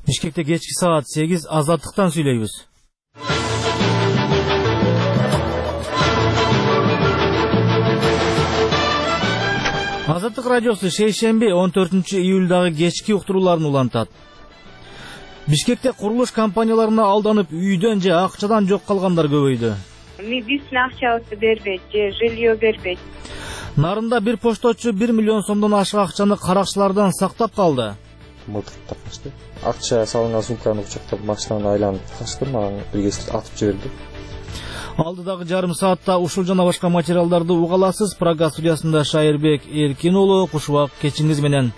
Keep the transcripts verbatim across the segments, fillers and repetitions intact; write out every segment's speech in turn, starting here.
Бишкекте кечки саат сегиз азаттыктан сүйлөйбүз. Азаттык радиосу шейшемби он төртүнчү июлдагы кечки уктурууларын улантат. Бишкекте курулуш компанияларына алданып үйдөн же акчадан жок калгандар көбөйдү. Мебисин акчабызды бербейт же жилье бербейт. Нарында бир пошточу бир миллион сомдон ашык акчаны каракчылардан сактап калды. Мылтыкта качты. Акча салынган сумканы кучактап машинаны айланып качты, мага бирге атып жиберди. Алдыдагы жарым саатта ушул жана башка материалдарды уга аласыз. Прага студиясында Шайырбек Эркин уулу, кушубак кечиңиз менен.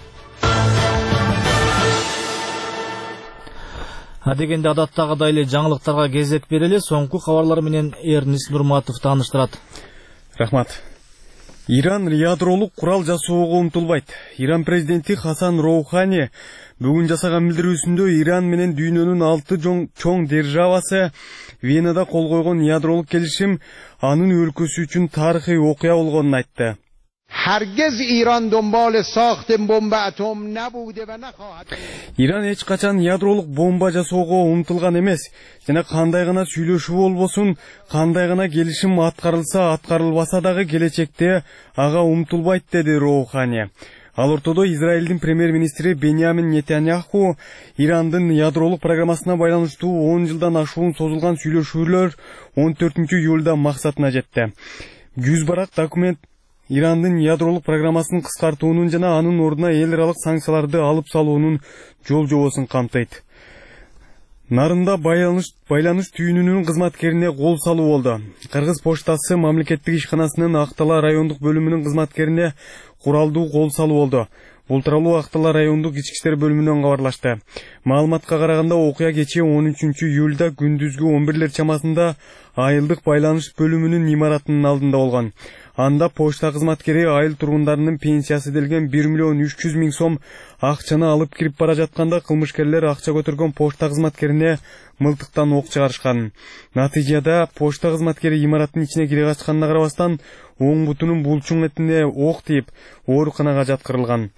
Адегенде адаттагыдай эле жаңылыктарга кезек берели. Соңку кабарлар менен Эрнис Нурматов тааныштырат. Рахмат. Иран ядролук курал жасоого умтулбайт. Иран президенти Хасан Роухани бүгүн жасаган билдирүүсүндө Иран менен дүйнөнүн алты чоң державасы Венада кол койгон ядролук келишим анын өлкөсү үчүн тарыхый окуя болгонун айтты. Hargiz İran dönbal saaht bomba atom nabude ve nakahat. Иран эч качан ядролук бомба жасоого умтулган эмес. Жана кандай гана сүйлөшүү болбосун, кандай гана келишим аткарылса, аткарылбаса дагы келечекте ага умтулбайт, деди Роухани. Ал ортодо Израилдин премьер-министри Беньямин Нетаньяху Ирандын ядролук программасына байланыштуу он жылдан ашуун созулган сүйлөшүүлөр он төртүнчү июлда максатына жетти. Жүз барак документ Ирандын ядролук программасын кыскартуунун жана анын ордуна эл аралык санкцияларды алып салуунун жол жобосун камтыйт. Нарында байланыш байланыш түйүнүнүн кызматкерине кол салуу болду. Кыргыз поштасы мамлекеттик ишканасынын Актала райондук бөлүмүнүн кызматкерине куралдуу кол салуу болду. Бул тууралуу Актала райондук ички иштер бөлүмүнөн кабарлашты. Маалыматка караганда окуя кечээ он үчүнчү июлда күндүзгү он бирлер чамасында айылдык байланыш бөлүмүнүн имаратынын алдында болгон. Анда почта кызматкери айыл тургундарынын пенсиясы делген бир миллион үч жүз миң сом акчаны алып кирип бара жатканда кылмышкерлер акча көтөргөн почта кызматкерине мылтыктан ок чыгарышкан. Натыйжада почта кызматкери имараттын ичине кире качканына карабастан оң бутунун булчуң этине ок тийип, ооруканага жаткырылган.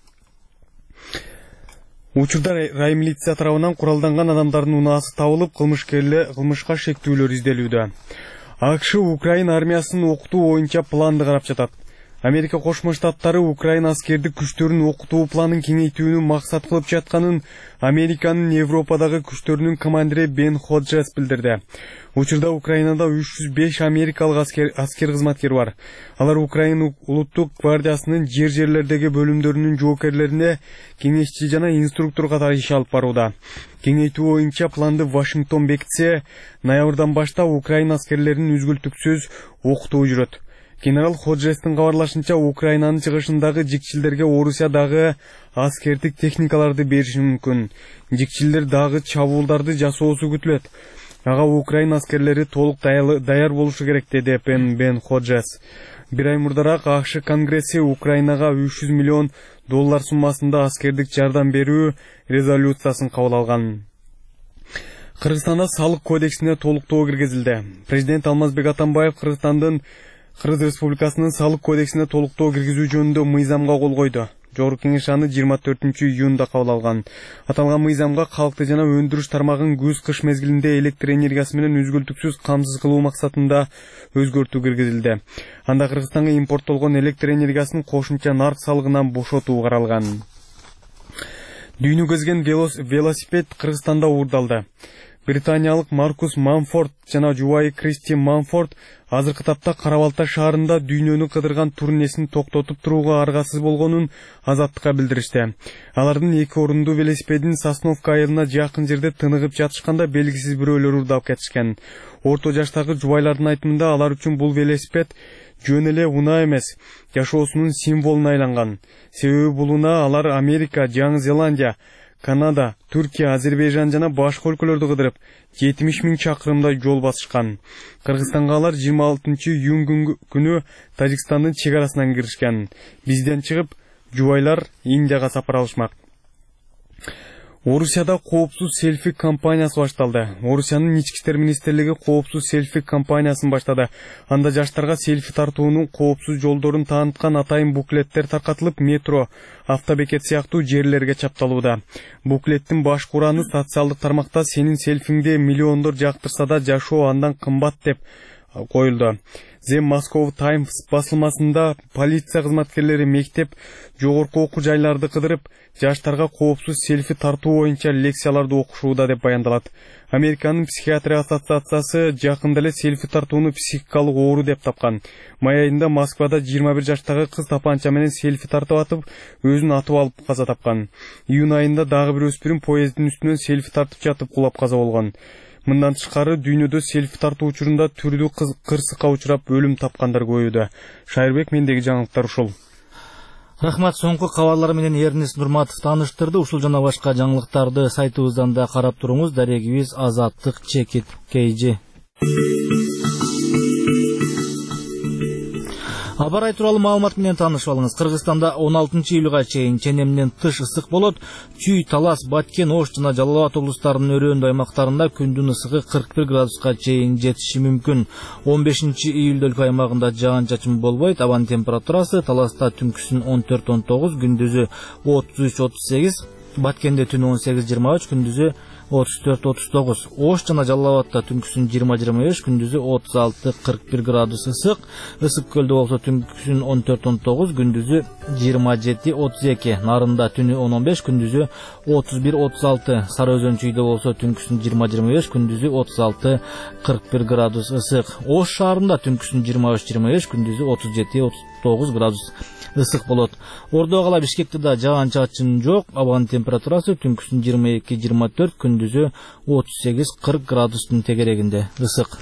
Учурда раймилиция тарабынан куралданган адамдардын унаасы табылып, кылмышкерлер кылмышка шектүүлөр изделүүдө. АКШ Украина армиясын окутуу боюнча планды карап жатат. Америка Кошмо Штаттары Украина аскердик күчтөрүн окутуу планын кеңейтүүнү максат кылып жатканын Американын Европадагы күчтөрүнүн командири Бен Ходжес билдирди. Учурда Украинада үч жүз беш америкалык аскер, аскер кызматкер бар. Алар Украина улуттук гвардиясынын жер-жерлердеги бөлүмдөрүнүн жоокерлерине кеңешчи жана инструктор катары иш алып барууда. Кеңейтүү боюнча планды Вашингтон бекитсе, ноябрдан баштап Украина аскерлеринин үзгүлтүксүз окутуу жүрөт. Генерал Ходжестин кабарлашынча, Украинанын чыгышындагы жикчилдерге Орусия дагы аскердик техникаларды бериши мүмкүн. Жикчилдер дагы чабуулдарды жасоосу күтүлөт. Ага Украина аскерлери толук даяр болушу керек, деди Бен Ходжес. Бир ай мурдараак АКШ Конгресси Украинага үч жүз миллион доллар суммасында аскердик жардам берүү резолюциясын кабыл алган. Кыргызстанда салык кодексине толуктоо киргизилди. Президент Алмазбек Атамбаев Кыргызстандын Кыргыз Республикасынын салык кодексине толуктоо киргизүү жөнүндө мыйзамга кол койду. Жогорку кеңеш аны жыйырма төртүнчү июнда кабыл алган. Аталган мыйзамга калкты жана өндүрүш тармагын күз-кыш мезгилинде электр энергиясы менен үзгүлтүксүз камсыз кылуу максатында өзгөртүү киргизилди. Анда Кыргызстанга импорттолгон электр энергиясын кошумча нарк салыгынан бошотуу каралган. Дүйнө кезген велосипед Кыргызстанда уурдалды. Британиялык Маркус Манфорд жана жубайы Кристи Манфорд азыркы тапта Карабалта шаарында дүйнөнү кыдырган турнесин токтотуп турууга аргасыз болгонун Азаттыкка билдиришти. Алардын эки орундуу велосипедин Сосновка айылына жакын жерде тыныгып жатышканда белгисиз бирөөлөр уурдап кетишкен. Орто жаштагы жубайлардын айтымында алар үчүн бул велосипед жөн эле унаа эмес, жашоосунун символуна айланган. Себеби бул унаа алар Америка, Жаңы Зеландия, Канада, Түркия, Азербайжан жана башка өлкөлөрдү кыдырып, жетимиш миң чакырымдай жол басышкан. Кыргызстанга алар жыйырма алтынчы июнь күнү Тажикстандын чек арасынан киришкен. Бизден чыгып, жубайлар Индияга сапар алышмак. Орусияда коопсуз селфи кампаниясы башталды. Орусиянын ички иштер министрлиги коопсуз селфи кампаниясын баштады. Анда жаштарга селфи тартуунун коопсуз жолдорун тааныткан атайын буклеттер таркатылып, метро, автобекет сыяктуу жерлерге чапталууда. Буклеттин баш кураны социалдык тармакта сенин селфиңде миллиондор жактырса да жашоо андан кымбат деп коюлду. The Moscow Times басылмасында полиция кызматкерлери мектеп, жогорку окуу жайларды кыдырып, жаштарга коопсуз селфи тартуу боюнча лекцияларды окушууда деп баяндалат. Американын психиатрия ассоциациясы жакында эле селфи тартууну психикалык оору деп тапкан. Май айында Москвада жыйырма бир жаштагы кыз тапанча менен селфи тартып атып, өзүн атып алып каза тапкан. Июнь айында дагы бир өспүрүм поезддин үстүнөн селфи тартып жатып кулап каза болгон. Мындан тышкары дүйнөдө селфи тартуу учурунда түрдүү кырсыкка учурап өлүм тапкандар көбөйдү. Шайырбек, мендеги жаңылыктар ушул. Рахмат, соңку кабарлар менен Эрнест Нурматов тааныштырды. Ушул жана башка жаңылыктарды сайтыбыздан да карап туруңуз. Дарегибиз Азаттык Чекит Кейжи. Абарай тууралуу маалымат менен таанышып алыңыз. Кыргызстанда он алтынчы июлга чейин ченемден тыш ысык болот. Чүй, Талас, Баткен, Ош жана Жалал Абад облустарынын өрөөндө аймактарында күндүн ысыгы кырк бир градуска чейин жетиши мүмкүн. он бешинчи июлда өлкө аймагында жаан-чачын болбойт. Абанын температурасы Таласта түнкүсүн он төрт он тогуз, күндүзү отуз үч отуз сегиз, Баткенде түнү он сегиз жыйырма үч, күндүзү отуз төрт отуз тогуз. Ош жана Жалал Абадта түнкүсүн жыйырма жыйырма беш, күндүзү отуз алты кырк бир градус ысык. Ысык көлдө болсо түнкүсүн он төрт он тогуз, күндүзү жыйырма жети отуз эки. Нарында түнү он он беш, күндүзү отуз бир отуз алты. Сары Өзөн чүйдө болсо түнкүсүн жыйырма жыйырма беш, күндүзү отуз алты кырк бир градус ысык. Ош шаарында түнкүсүн жыйырма үч жыйырма беш, күндүзү отуз жети отуз тогуз градус ысык болот. Ордо кала Бишкекте да жаан-чачын жок. Абанын температурасы түнкүсүн жыйырма эки жыйырма төрт, күндүзү отуз сегиз кырк градустун тегерегинде ысык.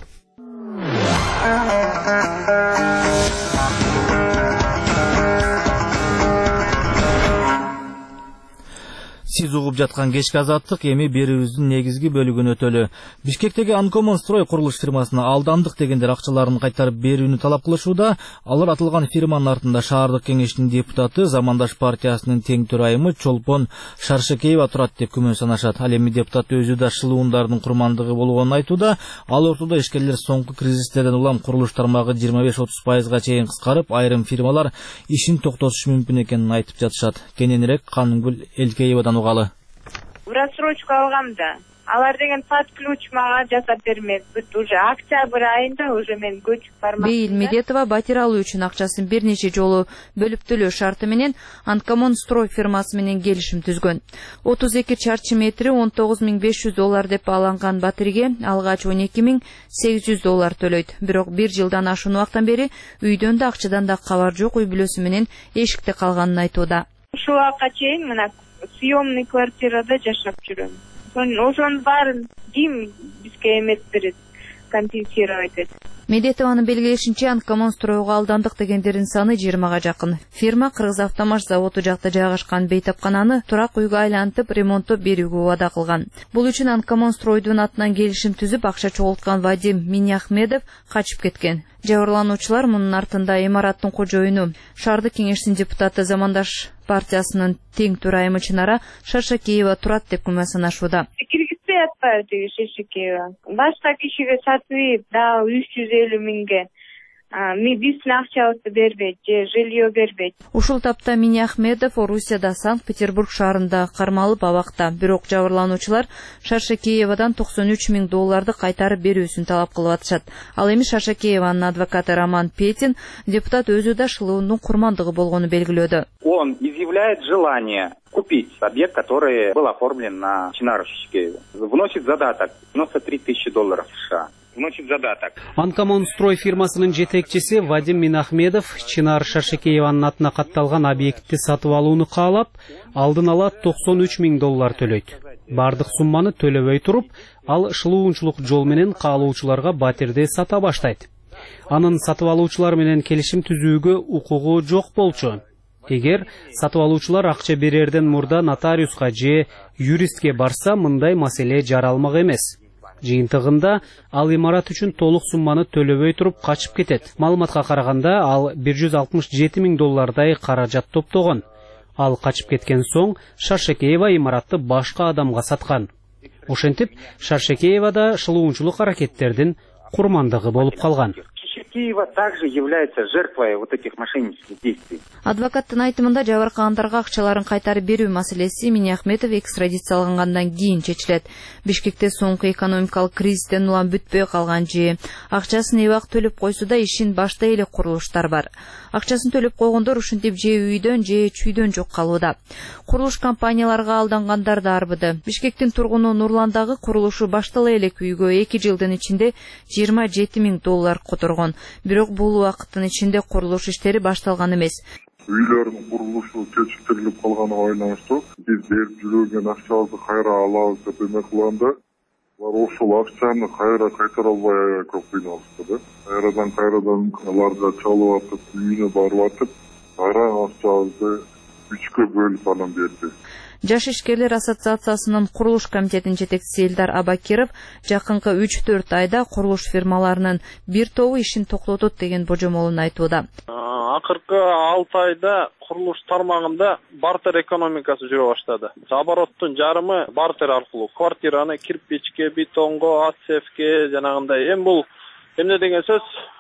Сиз угуп жаткан кечки азаттык эми берүүбүздүн негизги бөлүгүн өтөлү. Бишкектеги Анкомон строй курулуш фирмасына алдандык дегендер акчаларын кайтарып берүүнү талап кылышууда. Алар атылган фирманын артында шаардык кеңештин депутаты, Замандаш партиясынын тең төрайымы Чолпон Шаршекеева турат деп күмөн санашат. Ал эми депутат өзү да шылуундардын курмандыгы болгонун айтууда. Ал ортодо ишкерлер соңку кризистерден улам курулуш тармагы жыйырма беш отуз пайызга чейин кыскарып, айрым фирмалар ишин токтотушу мүмкүн экенин айтып жатышат. Кененирээк Канымгүл Элкеевадан угалы. В рассрочку алгам да. Алар деген под ключ мага жасап бермек. Бүт уже октябрь айында уже мен көчүп бармак. Бейил Медетова батир алуу үчүн акчасын бир нече жолу бөлүп төлөө шарты менен Анкомон строй фирмасы менен келишим түзгөн. отуз эки чарчы метри он тогуз миң беш жүз доллар деп аланган батирге алгач он эки миң сегиз жүз доллар төлөйт. Бирок бир жылдан ашуун убактан бери үйдөн да акчадан да кабар жок, үй бүлөсү менен эшикте калганын айтууда. Ушул убакка чейин мына съемный квартирада жашап жүрөм. Ошонун баарын ким бизге эмет берет, компенсировать этет. Медетованын белгилешинче, Анкомон стройго алдандык дегендердин саны жыйырмага жакын. Фирма Кыргыз автомаш заводу жакта жайгашкан бейтапкананы турак үйгө айлантып ремонттоп берүүгө убада кылган. Бул үчүн Анкомон стройдун атынан келишим түзүп, акча чогулткан Вадим Миняхмедов качып кеткен. Жабырлануучулар мунун артында имараттын кожоюну, шаардык кеңештин депутаты, Замандаш партиясынын тең төрайымы Чынара Шаршекеева турат деп күмөн санашууда. Киргизбей атпайбы тиги Шаршекеева. Башка кишиге сатып, да үч жүз элүү миңге биздин акчабызды бербейт же жилье бербейт. Ушул тапта Миняхмедов Орусияда Санкт-Петербург шаарында кармалып абакта. Бирок жабырлануучулар Шаршекеевадан токсон үч миң долларды кайтарып берүүсүн талап кылып атышат. Ал эми Шаршекееванын адвокаты Роман Петин депутат өзү да шылуунун курмандыгы болгону белгилөөдө. Он изъявляет желание купить объект, который был оформлен на Чынару Шаршекееву. Вносит задаток девяносто три тысячи долларов США. Вносит задаток. Анкомон строй фирмасынын жетекчиси Вадим Минахмедов Чынар Шаршекееванын атына катталган объектти сатып алууну каалап, алдын ала токсон үч миң доллар төлөйт. Бардык сумманы төлөбөй туруп, ал шылуунчулук жол менен каалоочуларга батирди сата баштайт. Анын сатып алуучулар менен келишим түзүүгө укугу жок болчу. Эгер сатып алуучулар акча берерден мурда нотариуска же юристке барса, мындай маселе жаралмак эмес. Жыйынтыгында ал имарат үчүн толук сумманы төлөбөй туруп качып кетет. Маалыматка караганда ал бир жүз алтымыш жети миң доллардай каражат топтогон. Ал качып кеткен соң Шаршекеева имаратты башка адамга саткан. Ошентип, Шаршекеева да шылуунчулук аракеттердин курмандыгы болуп калган. Киева также является жертвой вот этих мошеннических действий. Адвокаттын айтымында жабыркагандарга акчаларын кайтарып берүү маселеси Минахметов экстрадициялангандан кийин чечилет. Бишкекте соңку экономикалык кризистен улам бүтпөй калган же акчасын эбак төлөп койсо да ишин баштай элек курулуштар бар. Акчасын төлөп койгондор ушинтип же үйдөн же чүйдөн жок калууда. Курулуш компанияларга алдангандар да арбыды. Бишкектин тургуну Нурландагы курулушу баштала элек үйгө эки жылдын ичинде жыйырма жети миң доллар которгон. Бирок бул убакыттын ичинде курулуш иштери башталган эмес. Үйлөрдүн курулушу кечиктирилип калганы байланыштуу биз берип жүргөн акчабызды кайра алабыз деп эме кылганда алар ошол акчаны кайра кайтара албай көп кыйналышты да. Кайрадан кайрадан аларга чалып атып, үйүнө барып атып, кайра акчабызды үчкө бөлүп анан берди. Жаш ишкерлер ассоциациясынын курулуш комитетинин жетекчиси Элдар Абакиров жакынкы үч төрт айда курулуш фирмаларынын бир тобу ишин токтотот деген божомолун айтууда. Акыркы алты айда курулуш тармагында бартер экономикасы жүрө баштады. Обороттун жарымы бартер аркылуу квартираны кирпичке, бетонго, АЦФке жанагындай. Эми бул эмне деген сөз?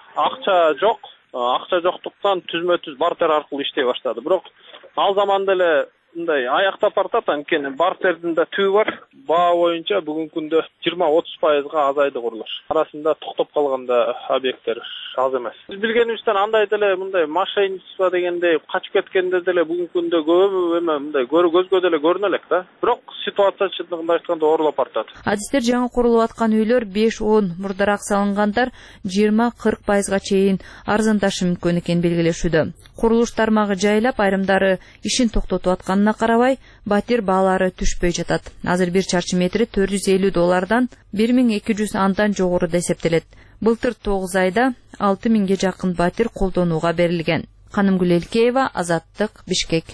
Акча жок. Акча жоктуктан түзмө-түз бартер аркылуу иштей баштады. Бирок ал заманда эле мындай аяктап бартат, анткени бартердин да түбү бар. Баа боюнча бүгүнкү күндө жыйырма отуз пайызга азайды курулуш. Арасында токтоп калганда объекттер аз эмес. Биз билгенибизден андай деле мындай мошенничество дегендей качып кеткендер деле бүгүнкү күндө көп эме мындай көзгө деле көрүнө элек да. Бирок ситуация чындыгында айтканда оорлоп бартат. Адистер жаңы курулуп аткан үйлөр беш он, мурдараак салынгандар жыйырма кырк пайызга чейин арзандашы мүмкүн экенин белгилешүүдө. Курулуш тармагы жайлап, айрымдары ишин токтотуп атканына карабай, батир баалары түшпөй жатат. Азыр бир чарчы метри төрт жүз элүү доллардан бир миң эки жүз андан жогору эсептелет. Былтыр тогуз айда алты миңге жакын батир колдонууга берилген. Канымгүл Элкеева, Азаттык, Бишкек.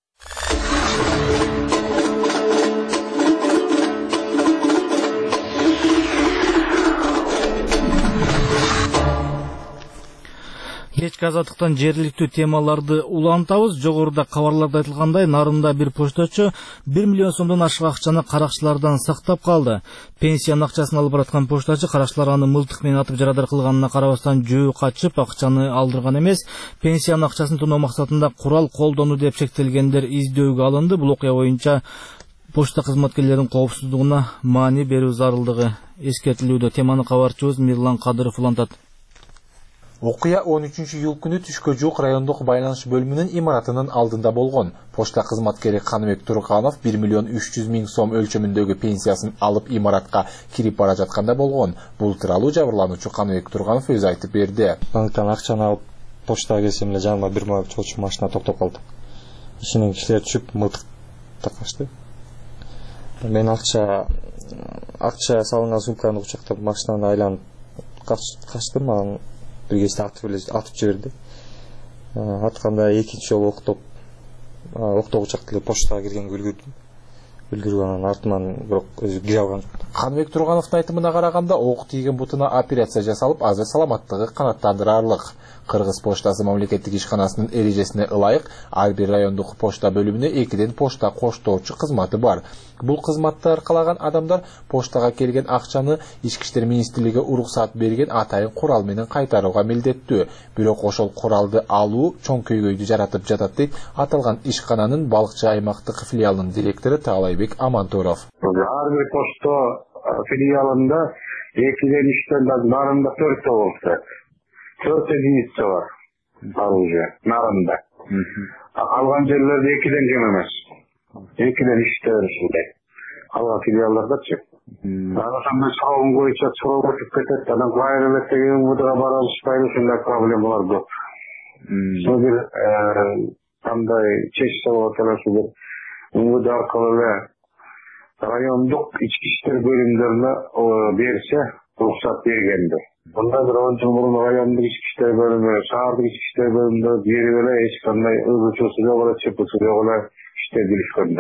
Кечки азаттыктан жергиликтүү темаларды улантабыз. Жогоруда кабарларда айтылгандай, Нарында бир почтачы бир миллион сомдон ашык акчаны каракчылардан сактап калды. Пенсиянын акчасын алып бараткан почтачы каракчылар аны мылтык менен атып жарадар кылганына карабастан жөө качып акчаны алдырган эмес. Пенсиянын акчасын тоноо максатында курал колдонуу деп шектелгендер издөөгө алынды. Бул окуя боюнча почта кызматкерлеринин коопсуздугуна маани берүү зарылдыгы эскертилүүдө. Теманы кабарчыбыз Мирлан Кадыров улантат. Окуя он үчүнчү июль күнү түшкө жук райондук байланыш бөлүмүнүн имаратынын алдында болгон. Почта кызматкери Каныбек Турганов бир миллион үч жүз миң сом өлчөмүндөгү пенсиясын алып имаратка кирип бара жатканда болгон. Бул тууралуу жабырлануучу Каныбек Турганов өзү айтып берди. Банктан акчаны алып почтага келсем эле жаныма бир чолчу машина токтоп калды. Ичинен кишилер түшүп мылтык такашты. Мен акча акча салынган сумканы кучактап машинаны айланып качтым. Анан бир кезде атып эле атып жиберди. Атканда экинчи жолу октоп октогучак деле почтага киргенге үлгүрдүм. Үлгүрүп анан артынан бирок өзү кире алган жок. Каныбек Тургановдун айтымына караганда, ок тийген бутуна операция жасалып, азыр саламаттыгы канааттандырарлык. Кыргыз поштасы мамлекеттик ишканасынын эрежесине ылайык ар бир райондук почта бөлүмүнө экиден почта коштоочу кызматы бар. Бул кызматты аркалаган адамдар поштага келген акчаны Ички иштер министрлиги уруксат берген атайын курал менен кайтарууга милдеттүү. Бирок ошол куралды алуу чоң көйгөйдү жаратып жатат дейт аталган ишкананын Балыкчы аймактык филиалынын директору Таалайбек Амантуров. Ар бир почта филиалында экиден үчтөн Нарында төрттө болуп төрт единица бар оружие Нарында. Калган жерлерде экиден кем эмес. Экиден үчтө беришилди. Калган филиалдардачы. Ошондой суроон боюнча суроо өтүп кетет. Анан кайрылып деген мудага бара алышпайбы, ушундай проблемалар көп. Ошо бир кандай чечсе болот эле ошо бир муд аркылуу эле райондук ички иштер бөлүмдөрүнө берсе уруксат бергенди. Мында бир он жыл мурун райондук ички иштер бөлүмү, шаардык ички иштер бөлүмүндө берип эле эч кандай ызычуусу жок эле, чыпысы жок эле иштеп жүрүшкөндө.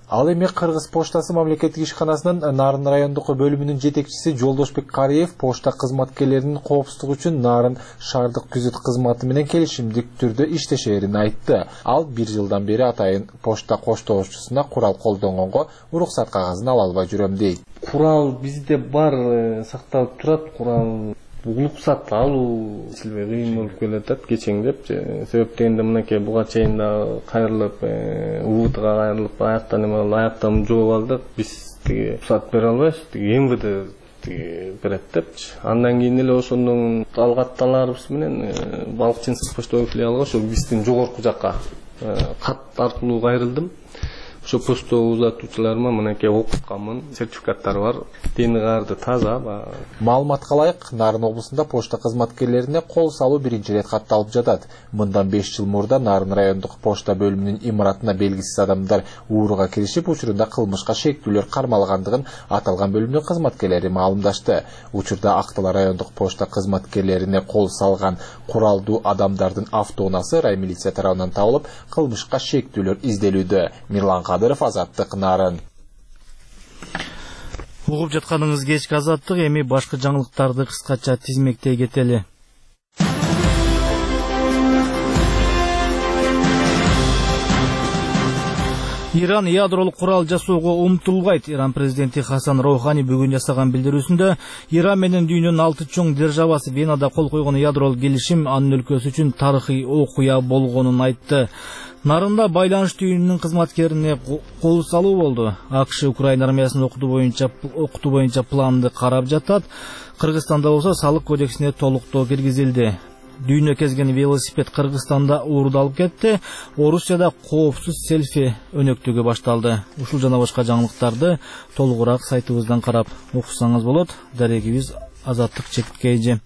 Ал эми Кыргыз поштасы мамлекеттик ишканасынын Нарын райондук бөлүмүнүн жетекчиси Жолдошбек Кариев пошта кызматкерлеринин коопсуздугу үчүн Нарын шаардык күзөт кызматы менен келишимдик түрдө иштешерин айтты. Ал бир жылдан бери атайын пошта коштоочусуна курал колдонгонго уруксат кагазын ала албай жүрөм дейт. Курал бизде бар, сакталып турат. Курал уруксат алуу силбей кыйын болуп келатат кечеңдеп. Себеп дегенде мынакей буга чейин да кайрылып, УВТга кайрылып, аяктан эме болуп, аяктан жооп алдык. Биз тиги уруксат бере албайбыз. Тиги МВД берет депчи. Андан кийин эле ошондон алгатталарыбыз менен Балыкчынск почтовый филиалга ошо биздин жогорку жакка кат аркылуу кайрылдым. Ошо почта узатуучуларыма мынакей окутканмын, сертификаттары бар, дени каарды таза. Маалыматка ылайык, Нарын облусунда пошта кызматкерлерине кол салуу биринчи ирет катталып жатат. Мындан беш жыл мурда Нарын райондук пошта бөлүмүнүн имаратына белгисиз адамдар ууруга киришип, учурунда кылмышка шектүүлөр кармалгандыгын аталган бөлүмдүн кызматкерлери маалымдашты. Учурда Актала райондук пошта кызматкерлерине кол салган куралдуу адамдардын автоунаасы раймилиция тарабынан табылып, кылмышка шектүүлөр изделүүдө. Мирлан Кадыров, Азаттык, Нарын. Угуп жатканыңыз кечки Азаттык, эми башка жаңылыктарды кыскача тизмектей кетели. Иран ядролук курал жасоого умтулбайт. Иран президенти Хасан Роухани бүгүн жасаган билдирүүсүндө Иран менен дүйнөнүн алты чоң державасы Венада кол койгон ядролук келишим анын өлкөсү үчүн тарыхый окуя болгонун айтты. Нарында байланыш түйүнүнүн кызматкерине кол салуу болду. АКШ Украина армиясынын окутуу боюнча окутуу боюнча планды карап жатат. Кыргызстанда болсо салык кодексине толуктоо киргизилди. Дүйнө кезген велосипед Кыргызстанда уурдалып кетти. Орусияда коопсуз селфи өнөктүгү башталды. Ушул жана башка жаңылыктарды толугураак сайтыбыздан карап окусаңыз болот. Дарегибиз Азаттык Чеккейжи.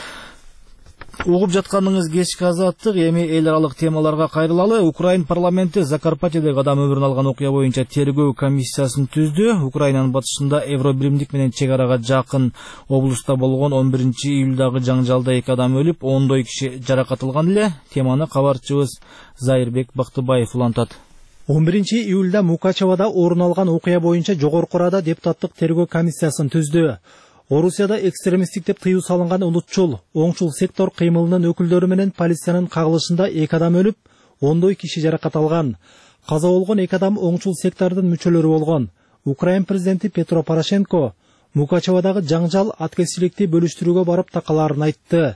Угуп жатканыңыз кечки Азаттык, эми эл аралык темаларга кайрылалы. Украин парламенти Закарпатьедеги адам өмүрүн алган окуя боюнча тергөө комиссиясын түздү. Украинанын батышында Евробиримдик менен чек арага жакын облуста болгон он биринчи июлдагы жаңжалда эки адам өлүп, ондой киши жаракат алган эле. Теманы кабарчыбыз Зайырбек Бактыбаев улантат. он биринчи июлда Мукачевада орун алган окуя боюнча жогорку Рада депутаттык тергөө комиссиясын түздү. Орусияда экстремисттик деп тыюу салынган улутчул, оңчул сектор кыймылынын өкүлдөрү менен полициянын кагылышында эки адам өлүп, ондой киши жаракат алган. Каза болгон эки адам оңчул сектордун мүчөлөрү болгон. Украин президенти Петро Порошенко Мукачевадагы жаңжал аткезчиликти бөлүштүрүүгө барып такалаарын айтты.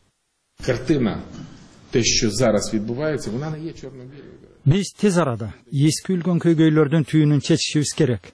Картина те, що зараз відбувається, вона не є чорно-білою. Биз тез арада эски үлгөн көйгөйлөрдүн түйүнүн чечишибиз керек.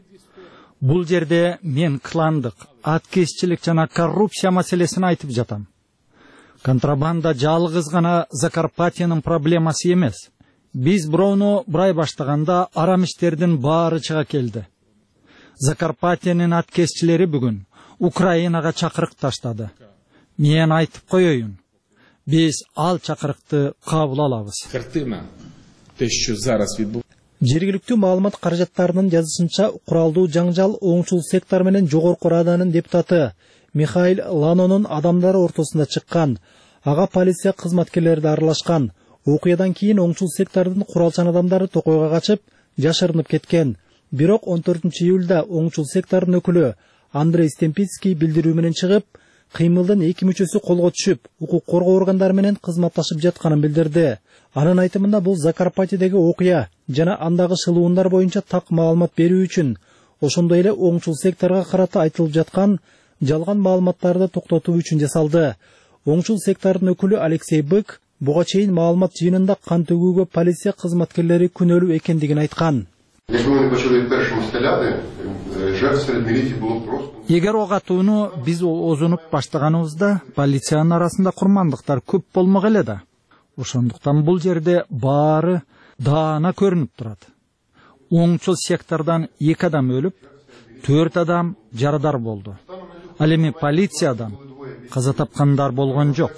Бул жерде мен кландык, аткезчилик жана коррупция маселесин айтып жатам. Контрабанда жалгыз гана Закарпатьянын проблемасы эмес. Биз бироону бурай баштаганда арам иштердин баары чыга келди. Закарпатьянын аткезчилери бүгүн Украинага чакырык таштады. Мен айтып коеюн. Биз ал чакырыкты кабыл алабыз. Картина те, що зараз відбувається. Жергиликтүү маалымат каражаттарынын жазышынча, куралдуу жаңжал оңчул сектор менен жогорку Раданын депутаты Михаил Ланонун адамдары ортосунда чыккан. Ага полиция кызматкерлери да аралашкан. Окуядан кийин оңчул сектордун куралчан адамдары токойго качып, жашырынып кеткен. Бирок он төртүнчү июлда оңчул сектордун өкүлү Андрей Стемпицкий билдирүү менен чыгып, кыймылдын эки мүчөсү колго түшүп, укук коргоо органдары менен кызматташып жатканын билдирди. Анын айтымында бул Закарпатьедеги окуя жана андагы шылуундар боюнча так маалымат берүү үчүн, ошондой эле оңчул секторго карата айтылып жаткан жалган маалыматтарды токтотуу үчүн жасалды. Оңчул сектордун өкүлү Алексей Бык буга чейин маалымат жыйынында кан төгүүгө полиция кызматкерлери күнөөлүү экендигин айткан. Эгер ок атууну биз озунуп баштаганыбызда, полициянын арасында курмандыктар көп болмок эле да. Ошондуктан бул жерде баары даана көрүнүп турат. Оңчул сектордан эки адам өлүп, төрт адам жарадар болду. Ал эми полициядан каза тапкандар болгон жок.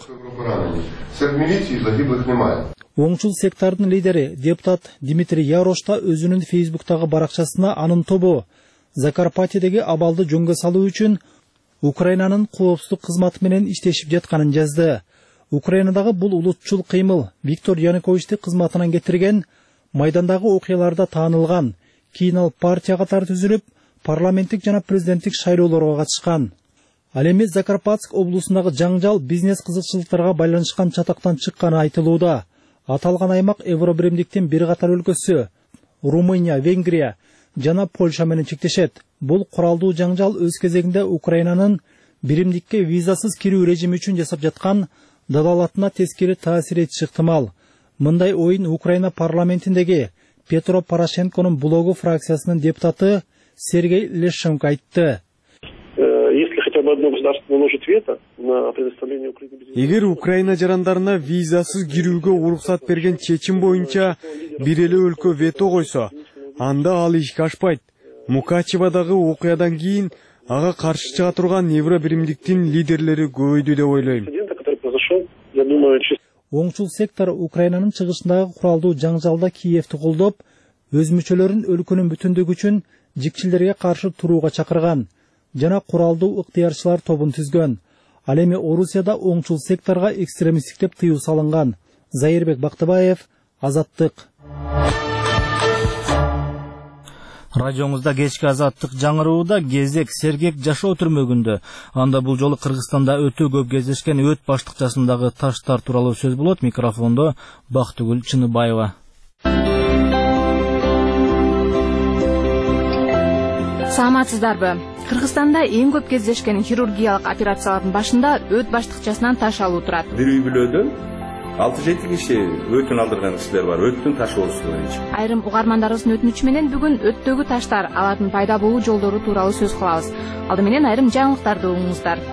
Оңчул сектордун лидери депутат Дмитрий Ярош та өзүнүн Фейсбуктагы баракчасына анын тобу Закарпатьедеги абалды жөнгө салуу үчүн Украинанын коопсуздук кызматы менен иштешип жатканын жазды. Украинадагы бул улутчул кыймыл Виктор Януковичти кызматынан кетирген, майдандагы окуяларда таанылган, кийин ал партия катары түзүлүп, парламенттик жана президенттик шайлоолорго катышкан. Ал эми Закарпатск облусундагы жаңжал бизнес кызыкчылыктарга байланышкан чатактан чыкканы айтылууда. Аталган аймак Евробиримдиктин бир катар өлкөсү Румыния, Венгрия жана Польша менен чектешет. Бул куралдуу жаңжал өз кезегинде Украинанын биримдикке визасыз кирүү режими үчүн жасап жаткан дадалатына тескери таасир этиши ыктымал. Мындай оюн Украина парламентиндеги Петро Порошенконун блогу фракциясынын депутаты Сергей Лещенко айтты. Если хотя бы одно государство наложит вето на предоставление Украине... Эгер Украина жарандарына визасыз кирүүгө уруксат берген чечим боюнча бир эле өлкө вето койсо, анда ал ишке ашпайт. Мукачевадагы окуядан кийин ага каршы чыга турган Евробиримдиктин лидерлери көбөйдү деп ойлойм. Оңчул сектор Украинанын чыгышындагы куралдуу жаңжалда Киевти колдоп, өз мүчөлөрүн өлкөнүн бүтүндүгү үчүн жикчилерге каршы турууга чакырган жана куралдуу ыктыярчылар тобун түзгөн. Ал эми Орусияда оңчул секторго экстремисттик деп тыюу салынган. Заирбек Бактыбаев, Азаттык. Радиоңузда кечки Азаттык жаңырууда кезек сергек жашоо түрмөгүндө. Анда бул жолу Кыргызстанда өтө көп кездешкен өт баштыкчасындагы таштар тууралуу сөз болот. Микрофондо Бактыгүл Чыныбаева. Саламатсыздарбы? Кыргызстанда эң көп кездешкен хирургиялык операциялардын башында өт баштыкчасынан таш алуу турат. Бир үй бүлөдөн алты жети киши өтүн алдырган кишилер бар, өттүн таш болушу боюнча. Айрым угармандарыбыздын өтүнүчү менен бүгүн өттөгү таштар, алардын пайда болуу жолдору тууралуу сөз кылабыз. Алды менен айрым жаңылыктарды угуңуздар.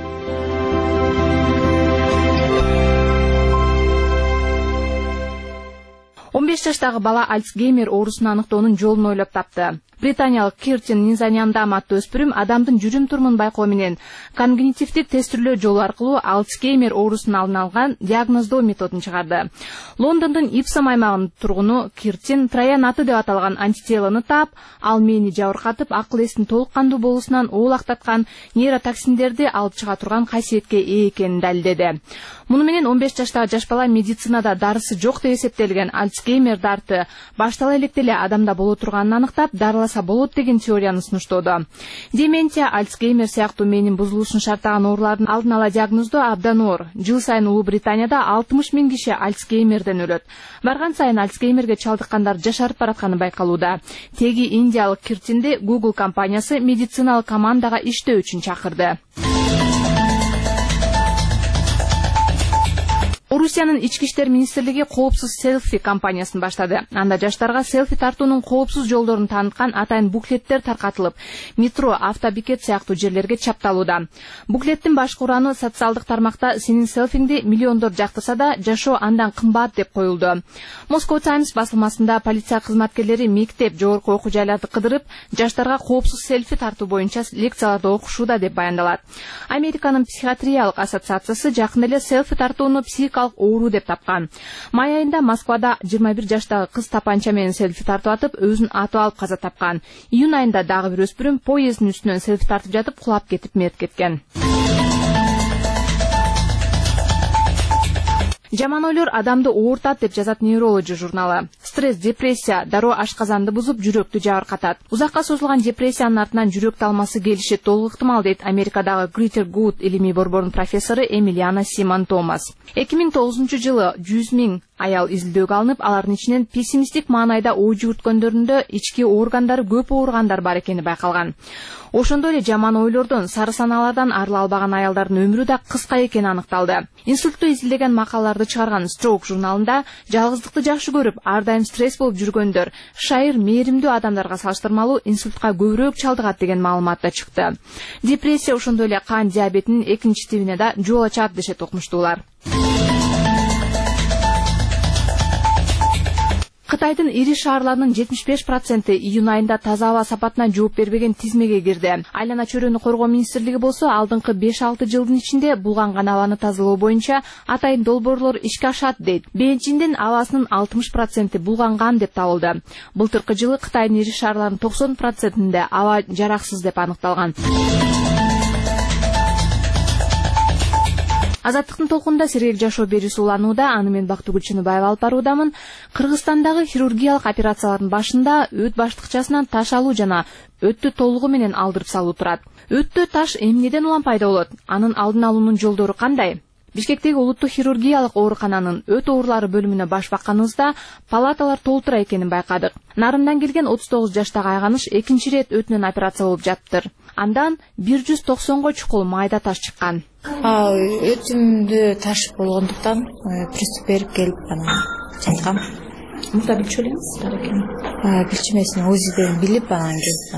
он беш жаштагы бала Альцгеймер оорусун аныктоонун жолун ойлоп тапты. Британиялык Киртин Низаняндам аттуу өспүрүм адамдын жүрүм турумун байкоо менен когнитивдик тестирлөө жолу аркылуу Альцгеймер оорусун алдын алган диагноздоо методун чыгарды. Лондондун Ипсом аймагынын тургуну Киртин Троян аты деп аталган антителону таап, ал мээни жабыркатып, акыл эстин толук кандуу болуусунан оолактаткан нейротоксиндерди алып чыга турган касиетке ээ экенин далилдеди. Муну менен он беш жаштагы жаш бала медицинада дарысы жок деп эсептелген Альцгеймер дарты баштала электе эле адамда боло турганын аныктап, дарыласа болот деген теорияны сунуштоодо. Деменция, Альцгеймер сыяктуу мээнин бузулушун шарттаган оорулардын алдын ала диагноздоо абдан оор. Жыл сайын Улуу Британияда алтымыш миң киши Альцгеймерден өлөт. Барган сайын Альцгеймерге чалдыккандар жашарып баратканы байкалууда. Теги индиялык Киртинди Google компаниясы медициналык командага иштөө үчүн чакырды. Орусиянын ички иштер министрлиги коопсуз селфи кампаниясын баштады. Анда жаштарга селфи тартуунун коопсуз жолдорун тааныткан атайын буклеттер таркатылып, метро, автобекет сыяктуу жерлерге чапталууда. Буклеттин башкы ураны социалдык тармакта сенин селфиңди миллиондор жактырса да, жашоо андан кымбат деп коюлду. Moscow Times басылмасында полиция кызматкерлери мектеп, жогорку окуу жайларды кыдырып, жаштарга коопсуз селфи тартуу боюнча лекцияларды окушууда деп баяндалат. Американын психиатриялык ассоциациясы жакында эле селфи тартууну психикалык оору деп тапкан. Май айында Москвада жыйырма бир жаштагы кыз тапанча менен селфи тартып атып, өзүн атып алып каза тапкан. Июнь айында дагы бир өспүрүм поезддин үстүнөн селфи тартып жатып кулап кетип мерт кеткен. Жаман ойлор адамды оорутат деп жазат Neurology журналы. Стресс, депрессия дароо ашказанды бузуп, жүрөктү жабыркатат. Узакка созулган депрессиянын артынан жүрөк талмасы келиши толук ыктымал дейт Америкадагы Greater Good илимий борборунун профессору Эмилиана Симон Томас. эки миң тогузунчу жылы жүз миң аял изилдөөгө алынып, алардын ичинен пессимисттик маанайда ой жүгүрткөндөрүндө ички органдары көп ооругандар бар экени байкалган. Ошондой эле жаман ойлордон, сары санаалардан арыла албаган аялдардын өмүрү да кыска экени аныкталды. Инсультту изилдеген макалаларды чыгарган Stroke журналында жалгыздыкты жакшы көрүп, ар дайым стресс болуп жүргөндөр шайыр мээримдүү адамдарга салыштырмалуу инсультка көбүрөөк чалдыгат деген маалымат да чыкты. Депрессия ошондой эле кан диабетинин экинчи тибине да жол ачат дешет окумуштуулар. Кытайдын ири шаарларынын жетимиш беш проценти июнь айында таза аба сапатына жооп бербеген тизмеге кирди. Айлана чөйрөнү коргоо министрлиги болсо алдыңкы беш алты жылдын ичинде булганган абаны тазалоо боюнча атайын долбоорлор ишке ашат дейт. Бейжиңдин абасынын алтымыш проценти булганган деп табылды. Былтыркы жылы Кытайдын ири шаарларынын токсон процентинде аба жараксыз деп аныкталган. Азаттыктын толкунда Сергек Жашоо берүүсү уланууда, аны мен Бактыгүл Чыныбаева алып баруудамын. Кыргызстандагы хирургиялык операциялардын башында өт баштыкчасынан таш алуу жана өттү толугу менен алдырып салуу турат. Өттө таш эмнеден улам пайда болот? Анын алдын алуунун жолдору кандай? Бишкектеги улуттук хирургиялык оорукананын өт оорулары бөлүмүнө баш бакканыбызда палаталар толтура экенин байкадык. Нарындан келген отуз тогуз жаштагы айганыш экинчи ирет өтүнөн операция болуп жатыптыр. Андан бир жүз токсонго чукул майда таш чыккан. Өтүмдө таш болгондуктан приступ берип келип анан жаткам. Мурда билчү элеңиз? Билчү эмес, УЗИден билип анан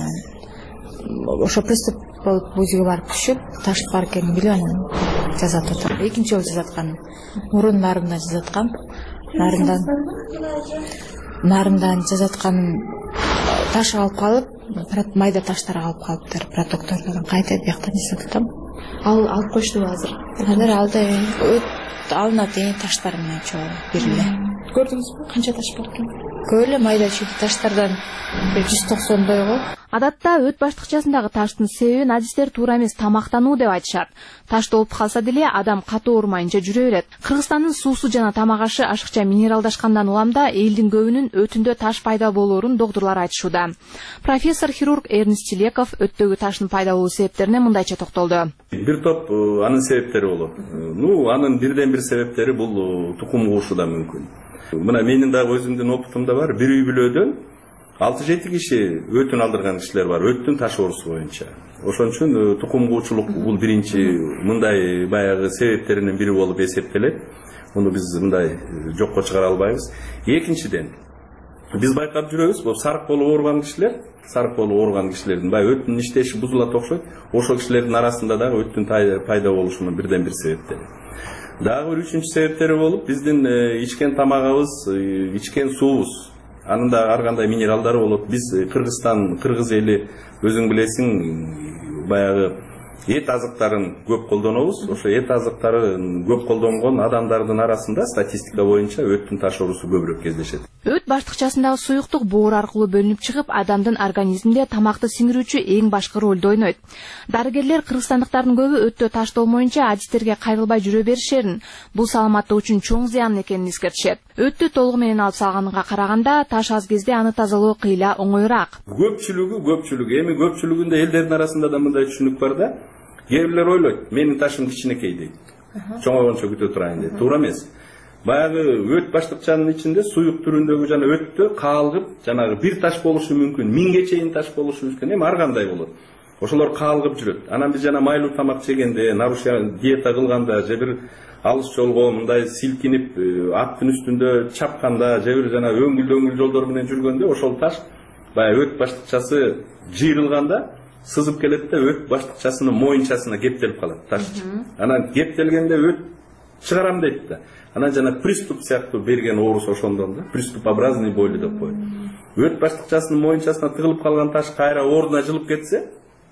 келип ошо приступ болуп УЗИге барып түшүп, таш бар экенин билип анан жазат отуруп. Экинчи жолу жазаткан. Мурун нарындан жазаткам. Нарындан нарындан жазаткан таш алып калып, майда таштар алып калыптыр. Протоктордон кайта бияктан жазаткам. Ал алып коюштубу азыр? Азыр алды. Өт алынат эң таштар менен чогуу бир эле. Көрдүңүзбү? Канча таш бар экен? Көп эле майда чүйдү таштардан жүз токсондой го. Адатта өт баштыкчасындагы таштын себебин адистер туура эмес тамактануу деп айтышат. Таш толуп калса деле адам катуу оорумайынча жүрө берет. Кыргызстандын суусу жана тамак ашы ашыкча минералдашкандан улам да элдин көбүнүн өтүндө таш пайда болоорун доктурлар айтышууда. Профессор хирург Эрнест Чилеков өттөгү таштын пайда болуу себептерине мындайча токтолду. Бир топ анын себептери болот. Ну, анын бирден бир себептери бул тукум куушу да мүмкүн. Мына менин дагы өзүмдүн опытымда бар. Бир үй бүлөдөн алты жети киши өтүн алдырган кишилер бар, өттүн таш оорусу боюнча. Ошон үчүн тукум куучулук бул биринчи мындай баягы себептеринин бири болуп эсептелет. Муну биз мындай жокко чыгара албайбыз. Экинчиден, биз байкап жүрөбүз, бул сарык болуп ооруган кишилер, сарык болуп ооруган кишилердин баягы өттүн иштеши бузулат окшойт. Ошол кишилердин арасында дагы өттүн пайда болушунун бирден бир себептери. Дагы бир үчүнчү себептери болуп, биздин ичкен тамагыбыз, ичкен суубуз, анын да ар кандай минералдары болот. Биз Кыргызстан, кыргыз эли өзүң билесиң, баягы эт азыктарын көп колдонобуз. Ошо эт азыктарын көп колдонгон адамдардын арасында статистика боюнча өттүн таш оорусу көбүрөөк кездешет. Өт баштыкчасындагы суюктук боор аркылуу бөлүнүп чыгып, адамдын организминде тамакты сиңирүүчү эң башкы ролду ойнойт. Дарыгерлер кыргызстандыктардын көбү өттө таш толмоюнча адистерге кайрылбай жүрө беришерин. Бул саламаттык үчүн чоң зыян экенин эскертишет. Өттү толугу менен алып салганга караганда таш аз кезде аны тазалоо кыйла оңоюраак. Көпчүлүгү, көпчүлүгү, эми көпчүлүгүндө элдердин арасында да мындай түшүнүк бар да. Кээ бирлер ойлойт, менин ташым кичинекей дейт. Чоңойгончо күтө турайын дейт. Туура эмес. Баягы өт баштыкчанын ичинде суюк түрүндөгү жана өттө каалгып, жанагы бир таш болушу мүмкүн, миңге чейин таш болушу мүмкүн. Эми ар кандай болот. Ошолор каалгып жүрөт. Анан биз жана майлуу тамак жегенде, нарушение диета кылганда, же бир алыс жолго мындай силкинип, аттын үстүндө чапканда, же бир жана өңгүл-өңгүл жолдор менен жүргөндө ошол таш баягы өт баштыкчасы жыйрылганда сызып келет да өт баштыкчасынын моюнчасына кептелип калат таш. Анан кептелгенде өт чыгарам дейт да. Анан жана приступ сыяктуу берген оорусу ошондон да, приступообразный боли деп коет. Өт баштыкчасынын моюнчасына тыгылып калган таш кайра ордуна жылып кетсе,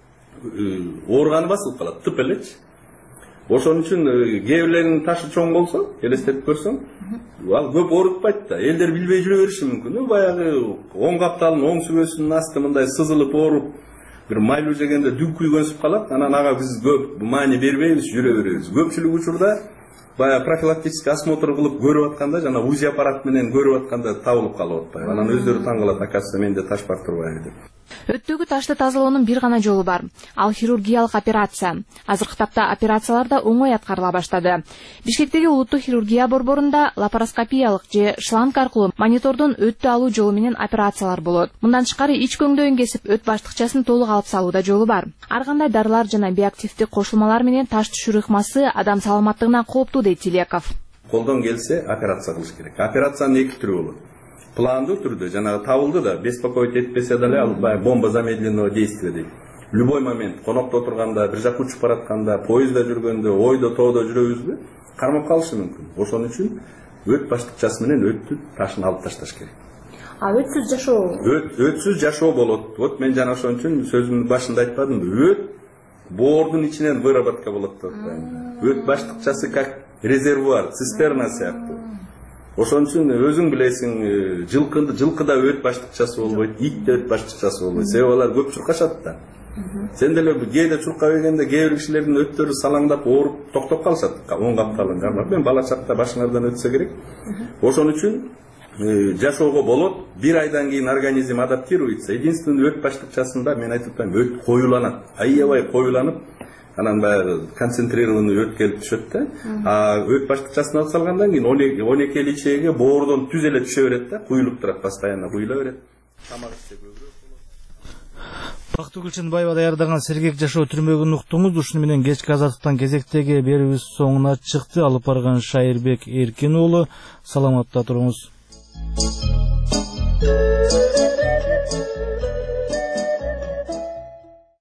ооруганы басылып калат, тып элечи. Ошон үчүн кээ бирлеринин ташы чоң болсо, элестетип көрсөң, ал көп оорутпайт да. Элдер билбей жүрө бериши мүмкүн. Баягы оң капталын, оң сүбөсүнүн асты мындай сызылып ооруп, бир майлуу жегенде дүң күйгөнсүп калат. Анан ага биз көп маани бербейбиз, жүрө беребиз. Көпчүлүк учурда баягы профилактический осмотр кылып көрүп атканда, жана УЗИ аппарат менен көрүп атканда табылып калып атпайбы. Анан өздөрү таң калат, оказывается менде таш бар турбайбы деп. Өттөгү ташты тазалоонун бир гана жолу бар. Ал хирургиялык операция. Азыркы тапта операциялар да оңой аткарыла баштады. Бишкектеги улуттук хирургия борборунда лапароскопиялык же шланг аркылуу монитордон өттү алуу жолу менен операциялар болот. Мындан тышкары ич көңдөйүн кесип өт баштыкчасын толук алып салууда жолу бар. Ар кандай дарылар жана биоактивдик кошулмалар менен таш түшүрүү ыкмасы адам саламаттыгына кооптуу дейт Чилеков. Колдон келсе операция кылыш керек. Операциянын эки түрү болот. Пландуу түрдө жанагы табылды да, беспокоить этпесе деле ал бомба замедленного действия дейт. Любой момент конокто отурганда, бир жака учуп баратканда, поездда жүргөндө, ойдо тоодо жүрөбүзбү, кармап калышы мүмкүн. Ошон үчүн өт баштыкчасы менен өттүн ташын алып ташташ керек. А өтсүз жашоо? Өт өтсүз жашоо болот. Вот мен жана ошон үчүн сөзүмдүн башында айтпадымбы? Өт боордун ичинен выработка болот деп атпаймынбы? Өт баштыкчасы как резервуар, цистерна сыяктуу. Ошон үчүн өзүң билесиң, жылкында жылкыда өт баштыкчасы болбойт, итте өт баштыкчасы болбойт. Себеби алар көп чуркашат да. Сен деле кээде чуркап келгенде кээ бир кишилердин өттөрү салаңдап ооруп токтоп калышат. он капталын кармап. Мен бала чакта башыңардан өтсө керек. Ошон үчүн жашоого болот. Бир айдан кийин организм адаптируется. Единственный өт баштыкчасында мен айтып атам, өт коюланат. Аябай коюланып, анан баягы концентрированный өт келип түшөт да. А өт баштыкчасын алып салгандан кийин он эки эле ичеге боордон түз эле түшө берет да, куюлуп турат, постоянно куюла берет. Тамак ичсе көбүрөөк. Бактыгүл Чынбаева даярдаган сергек жашоо түрмөгүн уктуңуз. Ушуну менен кечки азаттыктан кезектеги берүүбүз соңуна чыкты. Алып барган Шайырбек Эркин уулу. Саламатта туруңуз.